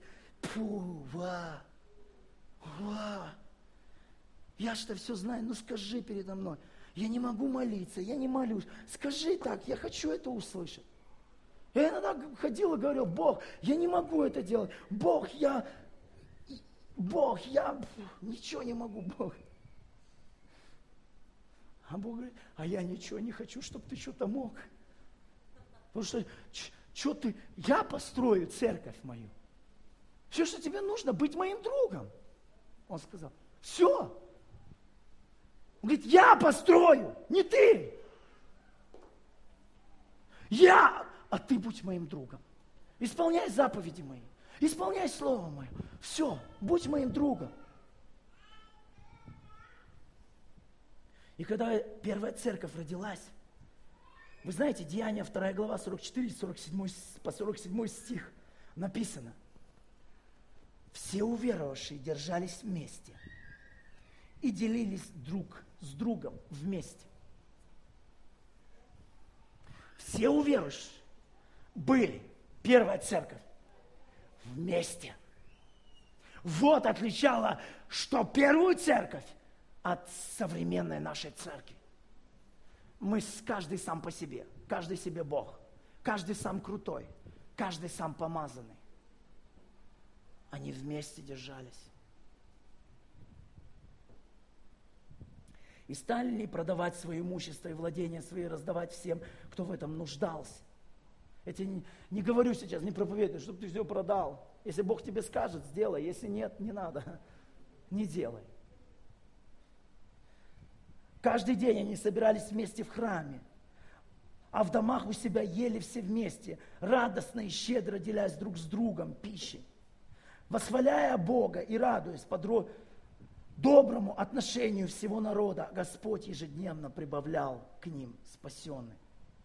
Я что все знаю, ну скажи передо мной. Я не могу молиться, я не молюсь. Скажи так, я хочу это услышать. Я иногда ходил и говорил, Бог, я не могу это делать. Бог, я ничего не могу, Бог. А Бог говорит, а я ничего не хочу, чтобы ты что-то мог. Потому что я построю церковь мою. Все, что тебе нужно, быть моим другом. Он сказал, все. Он говорит, я построю, не ты. А ты будь моим другом. Исполняй заповеди мои. Исполняй слово мое. Все, будь моим другом. И когда первая церковь родилась, вы знаете, Деяния 2 глава, 44, 47, по 47 стих написано. Все уверовавшие держались вместе и делились друг с другом вместе. Все уверовавшие были, первая церковь, вместе. Вот отличало, что первую церковь от современной нашей церкви. Мы каждый сам по себе, каждый себе Бог, каждый сам крутой, каждый сам помазанный. Они вместе держались. И стали ли продавать свое имущество и владения свои, раздавать всем, кто в этом нуждался. Я тебе не говорю сейчас, не проповедую, чтобы ты все продал. Если Бог тебе скажет, сделай. Если нет, не надо. Не делай. Каждый день они собирались вместе в храме, а в домах у себя ели все вместе, радостно и щедро делясь друг с другом пищей, восхваляя Бога и радуясь доброму отношению всего народа. Господь ежедневно прибавлял к ним спасенных.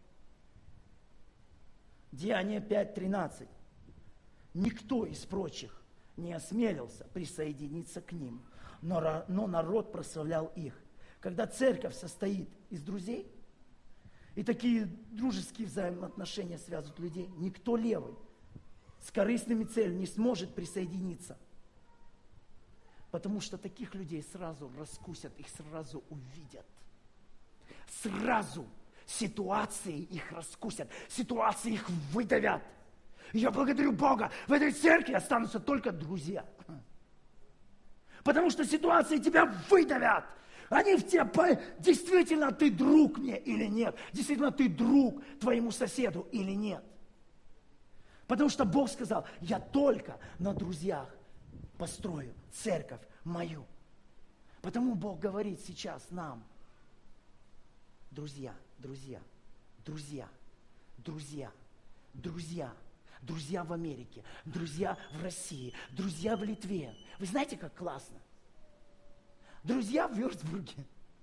Деяние 5:13. Никто из прочих не осмелился присоединиться к ним, но народ прославлял их. Когда церковь состоит из друзей, и такие дружеские взаимоотношения связывают людей, никто левый с корыстными целями не сможет присоединиться. Потому что таких людей сразу раскусят, их сразу увидят. Сразу ситуации их раскусят, ситуации их выдавят. Я благодарю Бога, в этой церкви останутся только друзья. Потому что ситуации тебя выдавят. Они в тебя, действительно ты друг мне или нет. Действительно ты друг твоему соседу или нет. Потому что Бог сказал, я только на друзьях построю церковь мою. Потому Бог говорит сейчас нам, друзья, друзья, друзья, друзья, друзья, друзья в Америке, друзья в России, друзья в Литве. Вы знаете, как классно? Друзья в Вюрцбурге.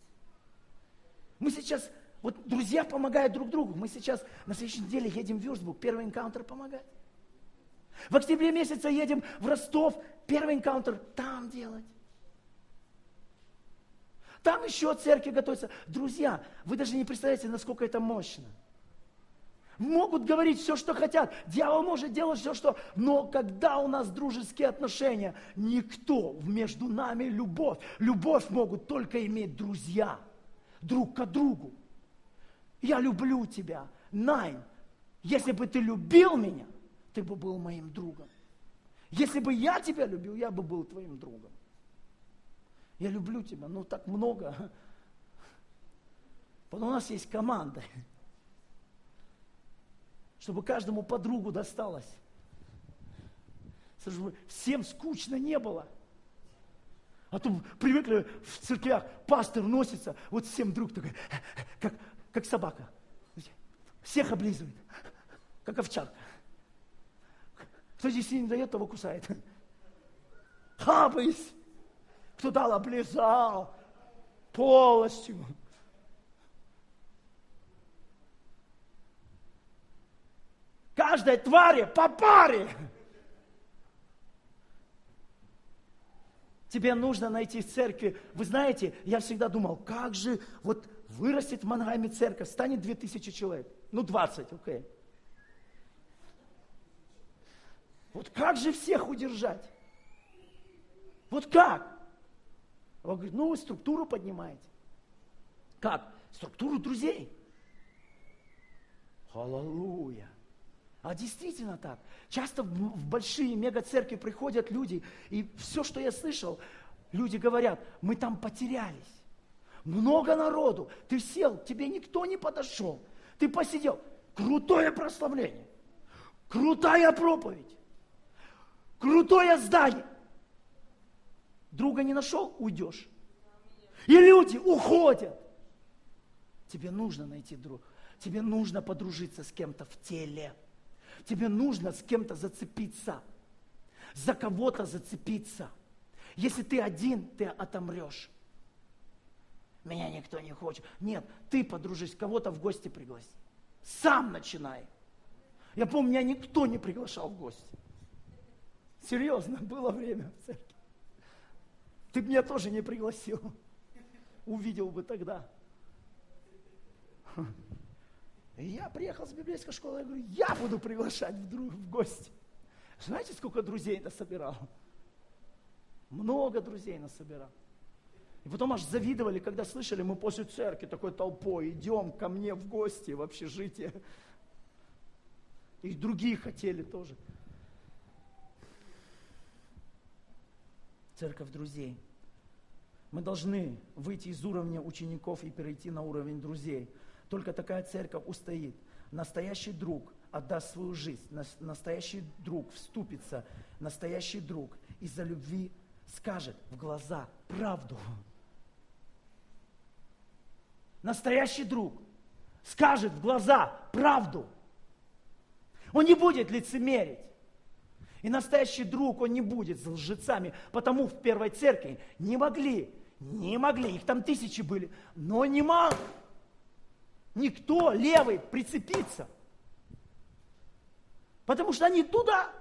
Мы сейчас, вот друзья помогают друг другу. Мы сейчас на следующей неделе едем в Вюрцбург, первый энкаунтер помогать. В октябре месяце едем в Ростов, первый энкаунтер там делать. Там еще церкви готовятся. Друзья, вы даже не представляете, насколько это мощно. Могут говорить все, что хотят. Дьявол может делать все, что... Но когда у нас дружеские отношения, никто между нами любовь. Любовь могут только иметь друзья. Друг к другу. Я люблю тебя. Найн, если бы ты любил меня, ты бы был моим другом. Если бы я тебя любил, я бы был твоим другом. Я люблю тебя, но так много. Вот у нас есть команда. Чтобы каждому подругу досталось. Чтобы всем скучно не было. А то привыкли в церквях, пастор носится, вот всем друг такой, как собака. Всех облизывает, как овчарка. Кто здесь не дает, того кусает. каждой твари по паре. Тебе нужно найти в церкви. Вы знаете, я всегда думал, как же вот вырастет в Мангайме церковь, станет 2000 человек. 20, окей. Вот как же всех удержать? Вот как? Он говорит, вы структуру поднимаете. Как? Структуру друзей. Аллилуйя. А действительно так. Часто в большие мега-церкви приходят люди, и все, что я слышал, люди говорят, мы там потерялись. Много народу. Ты сел, тебе никто не подошел. Ты посидел. Крутое прославление. Крутая проповедь. Крутое здание. Друга не нашел, уйдешь. И люди уходят. Тебе нужно найти друга. Тебе нужно подружиться с кем-то в теле. Тебе нужно с кем-то зацепиться. За кого-то зацепиться. Если ты один, ты отомрешь. Меня никто не хочет. Нет, ты подружись, кого-то в гости пригласи. Сам начинай. Я помню, меня никто не приглашал в гости. Серьезно, было время в церкви. Ты бы меня тоже не пригласил. Увидел бы тогда. И я приехал с библейской школы, я говорю, я буду приглашать в гости. Знаете, сколько друзей насобирал? Много друзей насобирал. И потом аж завидовали, когда слышали, мы после церкви такой толпой идем ко мне в гости, в общежитие. И другие хотели тоже. Церковь друзей. Мы должны выйти из уровня учеников и перейти на уровень друзей. Только такая церковь устоит. Настоящий друг отдаст свою жизнь. Настоящий друг вступится. Настоящий друг из-за любви скажет в глаза правду. Настоящий друг скажет в глаза правду. Он не будет лицемерить. И настоящий друг, он не будет с лжецами. Потому в первой церкви не могли, их там тысячи были, но не мог никто левый прицепиться. Потому что они туда,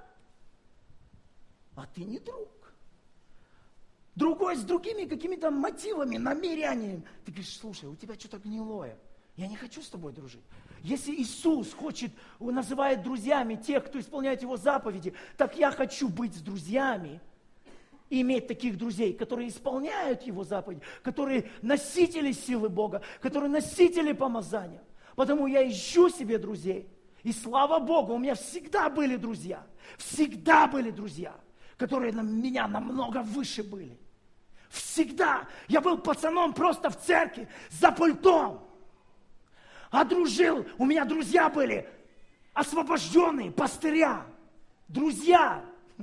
а ты не друг. Другой с другими какими-то мотивами, намерениями. Ты говоришь, слушай, у тебя что-то гнилое. Я не хочу с тобой дружить. Если Иисус называет друзьями тех, кто исполняет Его заповеди, так я хочу быть с друзьями и иметь таких друзей, которые исполняют Его заповеди, которые носители силы Бога, которые носители помазания. Потому я ищу себе друзей. И слава Богу, у меня всегда были друзья, которые на меня намного выше были. Всегда. Я был пацаном просто в церкви, за пультом. А дружил, у меня друзья были, освобожденные, пастыря. Друзья,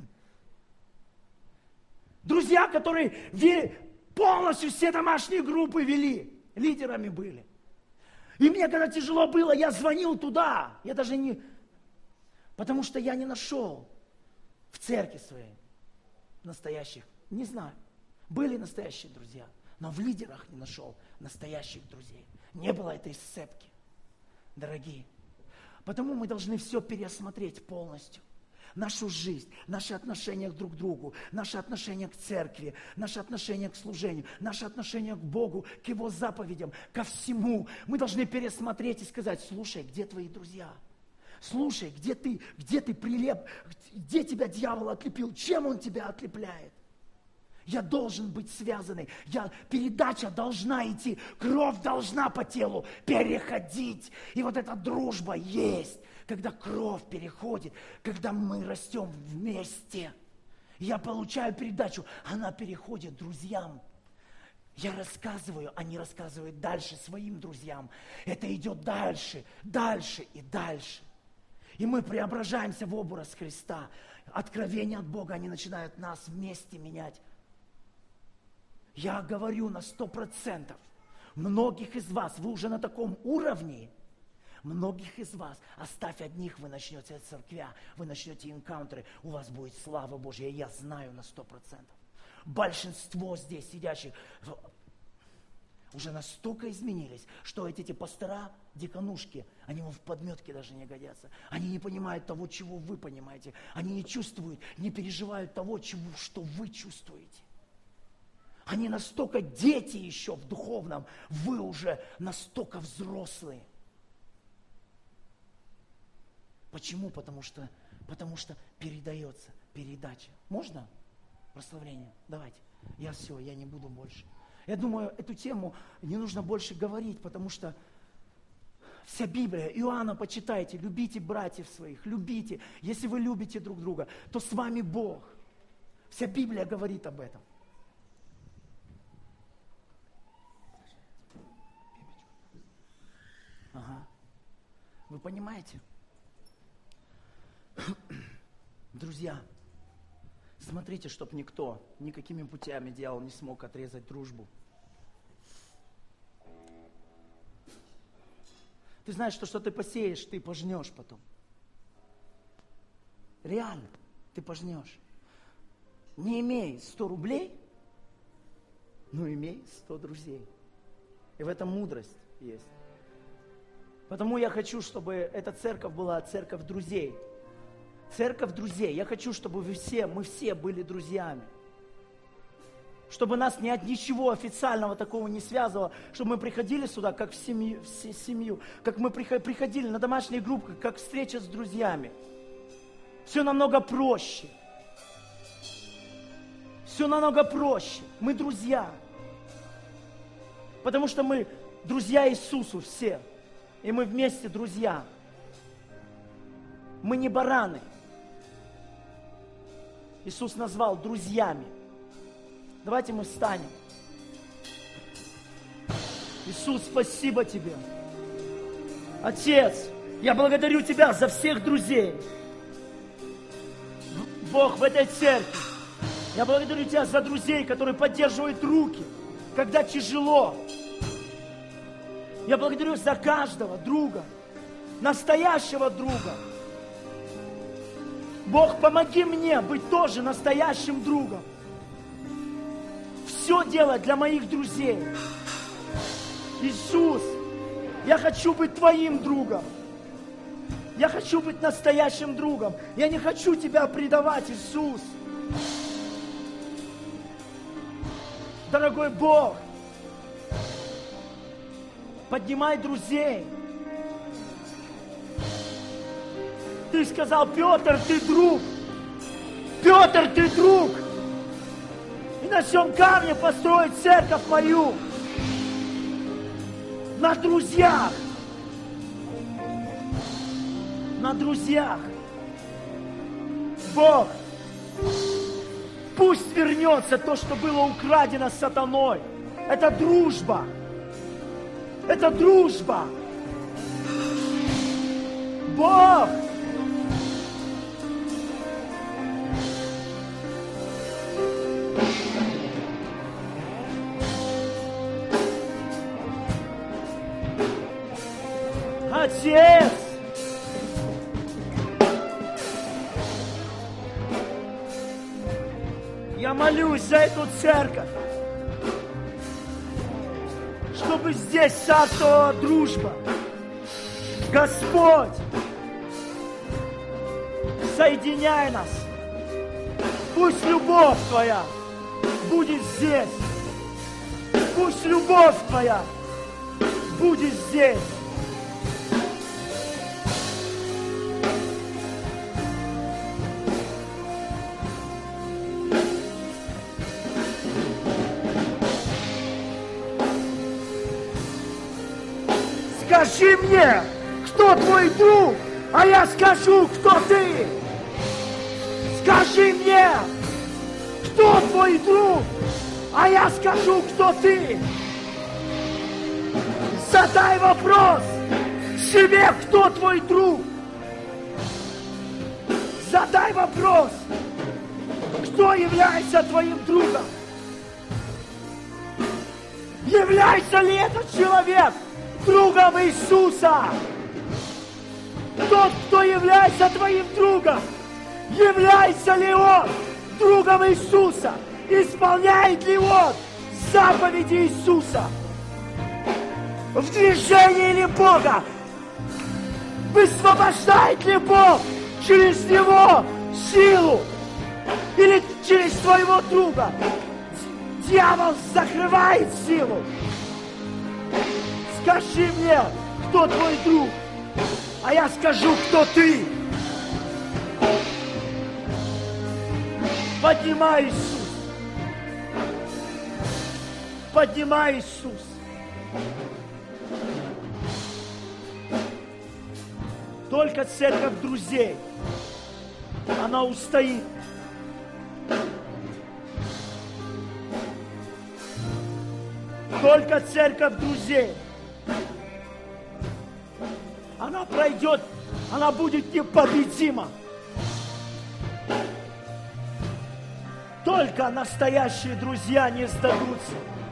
которые полностью все домашние группы вели, лидерами были. И мне, когда тяжело было, я звонил туда. Я даже не... Потому что я не нашел в церкви своей настоящих. Не знаю. Были настоящие друзья, но в лидерах не нашел настоящих друзей. Не было этой сцепки, дорогие. Потому мы должны все переосмотреть полностью. Нашу жизнь, наши отношения друг к другу, наши отношения к церкви, наши отношения к служению, наши отношения к Богу, к Его заповедям, ко всему. Мы должны пересмотреть и сказать, слушай, где твои друзья? Слушай, где ты прилеп, где тебя дьявол отлепил, чем он тебя отлепляет? Я должен быть связанный, передача должна идти, кровь должна по телу переходить. И вот эта дружба есть, когда кровь переходит, когда мы растем вместе. Я получаю передачу, она переходит друзьям. Я рассказываю, они рассказывают дальше своим друзьям. Это идет дальше, дальше и дальше. И мы преображаемся в образ Христа. Откровения от Бога, они начинают нас вместе менять. Я говорю на 100%. Многих из вас, вы уже на таком уровне, многих из вас, оставь одних, вы начнете церквя, вы начнете энкаунтеры, у вас будет слава Божья, я знаю на 100%. Большинство здесь сидящих, уже настолько изменились, что эти пастора, диконушки, они вам в подметке даже не годятся. Они не понимают того, чего вы понимаете. Они не чувствуют, не переживают того, что вы чувствуете. Они настолько дети еще в духовном, вы уже настолько взрослые. Почему? Потому что передается, передача. Можно прославление? Давайте. Я не буду больше. Я думаю, эту тему не нужно больше говорить, потому что вся Библия, Иоанна почитайте, любите братьев своих, любите. Если вы любите друг друга, то с вами Бог. Вся Библия говорит об этом. Ага. Вы понимаете? Друзья, смотрите, чтоб никто никакими путями, дьявол, не смог отрезать дружбу. Ты знаешь, что ты посеешь, ты пожнешь потом. Реально, ты пожнешь. Не имей 100 рублей, но имей 100 друзей. И в этом мудрость есть. Потому я хочу, чтобы эта церковь была церковь друзей. Церковь друзей. Я хочу, чтобы мы все были друзьями. Чтобы нас ни от ничего официального такого не связывало, чтобы мы приходили сюда, как в семью, как мы приходили на домашние группы, как встреча с друзьями. Все намного проще. Все намного проще. Мы друзья. Потому что мы друзья Иисусу все. И мы вместе друзья. Мы не бараны. Иисус назвал друзьями. Давайте мы встанем. Иисус, спасибо Тебе. Отец, я благодарю Тебя за всех друзей. Бог, в этой церкви. Я благодарю Тебя за друзей, которые поддерживают руки, когда тяжело. Я благодарю за каждого друга, настоящего друга. Бог, помоги мне быть тоже настоящим другом. Все делать для моих друзей. Иисус, я хочу быть Твоим другом. Я хочу быть настоящим другом. Я не хочу Тебя предавать, Иисус. Дорогой Бог, поднимай друзей. Ты сказал, Петр, ты друг. Петр, ты друг. И на всем камне построить церковь мою. На друзьях. На друзьях. Бог, пусть вернется то, что было украдено сатаной. Это дружба. Это дружба. Бог, Отец, я молюсь за эту церковь, чтобы здесь царствовала дружба. Господь, соединяй нас. Пусть любовь Твоя будет здесь. Пусть любовь Твоя будет здесь. Скажи мне, кто твой друг, а я скажу, кто ты. Скажи мне, кто твой друг, а я скажу, кто ты. Задай вопрос себе, кто твой друг. Задай вопрос, кто является твоим другом. Является ли этот человек другом Иисуса? Тот, кто является твоим другом, является ли он другом Иисуса? Исполняет ли он заповеди Иисуса? в движении ли Бога? Высвобождает ли Бог через него силу? Или через твоего друга дьявол закрывает силу? Скажи мне, кто твой друг, а я скажу, кто ты. Поднимай, Иисус. Поднимай, Иисус. Только церковь друзей, она устоит. Только церковь друзей, она пройдет, она будет непобедима. Только настоящие друзья не сдадутся.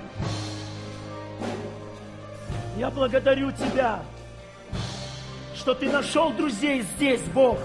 Я благодарю Тебя, что Ты нашел друзей здесь, Бог,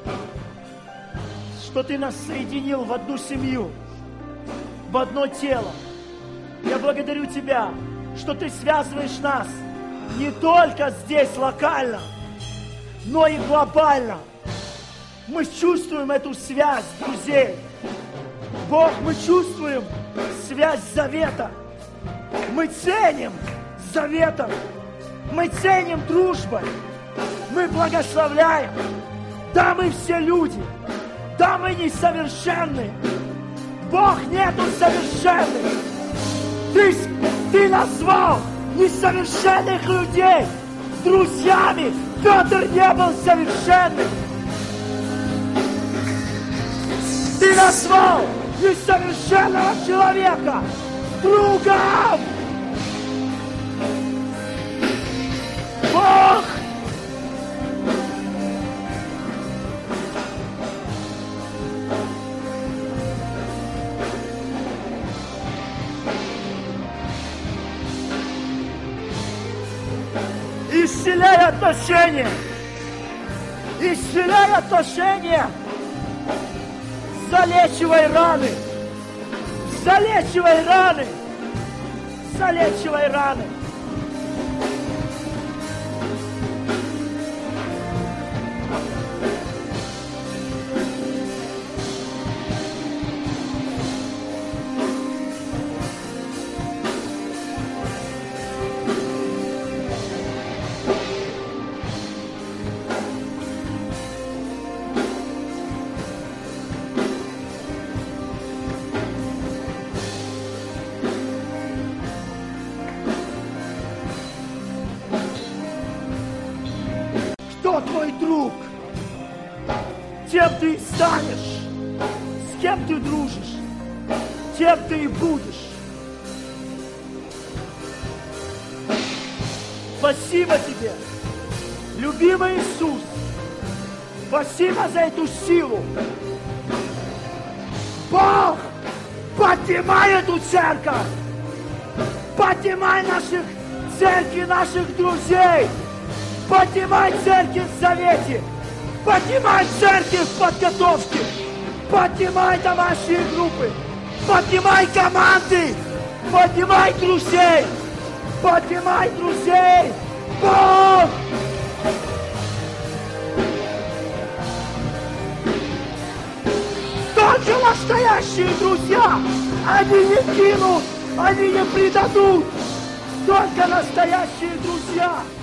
что Ты нас соединил в одну семью, в одно тело. Я благодарю Тебя, что Ты связываешь нас не только здесь локально, но и глобально. Мы чувствуем эту связь друзей. Бог, мы чувствуем связь завета. Мы ценим заветом. Мы ценим дружбой. Мы благословляем. Да, мы все люди. Да, мы несовершенны. Бог нету совершенных. Ты назвал несовершенных людей друзьями. Петр не был совершенным. Ты назвал несовершенного человека другом. Бог! Исцеляй отношения! Исцеляй отношения! Залечивай раны! Залечивай раны! Залечивай раны! Кто твой друг? Тем ты и станешь. С кем ты дружишь, тем ты и будешь. Спасибо тебе, любимый Иисус. Спасибо за эту силу. Бог, поднимай эту церковь. Поднимай наших церкви, наших друзей. Поднимай церковь в завете. Поднимай церковь в подготовке. Поднимай домашние группы. Поднимай команды. Поднимай друзей. Поднимай друзей. Бог! Только настоящие друзья. Они не кинут, они не предадут. Только настоящие друзья.